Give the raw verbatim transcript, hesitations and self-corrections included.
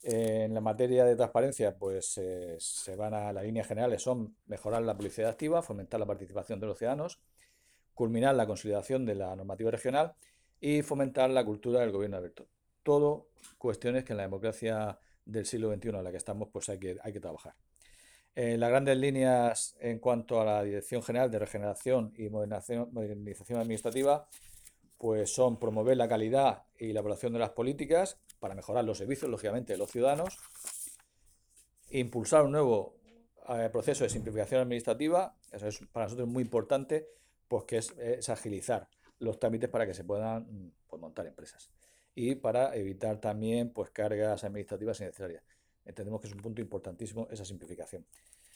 En la materia de transparencia, pues eh, se van a las líneas generales, son mejorar la publicidad activa, fomentar la participación de los ciudadanos, culminar la consolidación de la normativa regional y fomentar la cultura del gobierno abierto. Todo cuestiones que en la democracia del siglo veintiuno en la que estamos, pues hay que, hay que trabajar. Eh, las grandes líneas en cuanto a la Dirección General de Regeneración y Modernización, Modernización Administrativa, pues son promover la calidad y la evaluación de las políticas para mejorar los servicios, lógicamente, de los ciudadanos, impulsar un nuevo eh, proceso de simplificación administrativa, eso es para nosotros muy importante, pues que es, es agilizar los trámites para que se puedan pues, montar empresas y para evitar también pues cargas administrativas innecesarias. Entendemos que es un punto importantísimo esa simplificación.